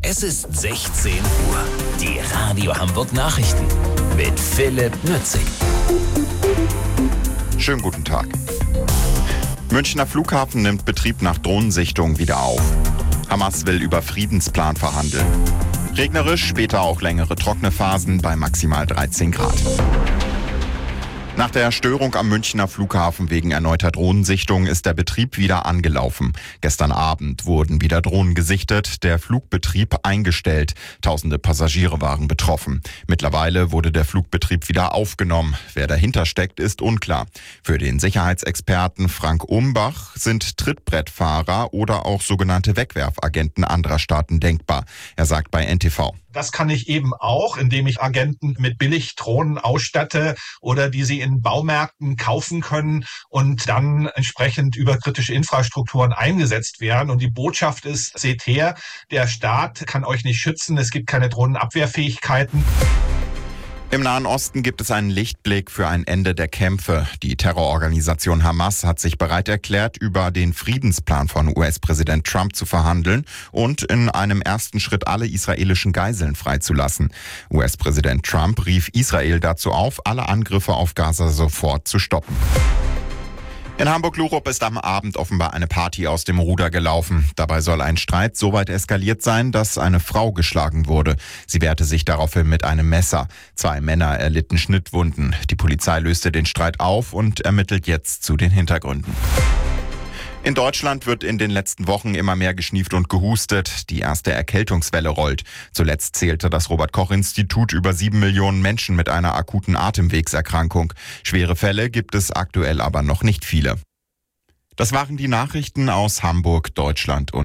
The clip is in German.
Es ist 16 Uhr. Die Radio Hamburg Nachrichten mit Philipp Nützig. Schönen guten Tag. Münchner Flughafen nimmt Betrieb nach Drohnensichtung wieder auf. Hamas will über Friedensplan verhandeln. Regnerisch, später auch längere trockene Phasen bei maximal 13 Grad. Nach der Störung am Münchner Flughafen wegen erneuter Drohnensichtung ist der Betrieb wieder angelaufen. Gestern Abend wurden wieder Drohnen gesichtet, der Flugbetrieb eingestellt. Tausende Passagiere waren betroffen. Mittlerweile wurde der Flugbetrieb wieder aufgenommen. Wer dahinter steckt, ist unklar. Für den Sicherheitsexperten Frank Umbach sind Trittbrettfahrer oder auch sogenannte Wegwerfagenten anderer Staaten denkbar. Er sagt bei NTV: Das kann ich eben auch, indem ich Agenten mit Billigdrohnen ausstatte oder die sie in Baumärkten kaufen können und dann entsprechend über kritische Infrastrukturen eingesetzt werden. Und die Botschaft ist, seht her, der Staat kann euch nicht schützen, es gibt keine Drohnenabwehrfähigkeiten. Im Nahen Osten gibt es einen Lichtblick für ein Ende der Kämpfe. Die Terrororganisation Hamas hat sich bereit erklärt, über den Friedensplan von US-Präsident Trump zu verhandeln und in einem ersten Schritt alle israelischen Geiseln freizulassen. US-Präsident Trump rief Israel dazu auf, alle Angriffe auf Gaza sofort zu stoppen. In Hamburg-Lurup ist am Abend offenbar eine Party aus dem Ruder gelaufen. Dabei soll ein Streit so weit eskaliert sein, dass eine Frau geschlagen wurde. Sie wehrte sich daraufhin mit einem Messer. 2 Männer erlitten Schnittwunden. Die Polizei löste den Streit auf und ermittelt jetzt zu den Hintergründen. In Deutschland wird in den letzten Wochen immer mehr geschnieft und gehustet. Die erste Erkältungswelle rollt. Zuletzt zählte das Robert-Koch-Institut über 7 Millionen Menschen mit einer akuten Atemwegserkrankung. Schwere Fälle gibt es aktuell aber noch nicht viele. Das waren die Nachrichten aus Hamburg, Deutschland und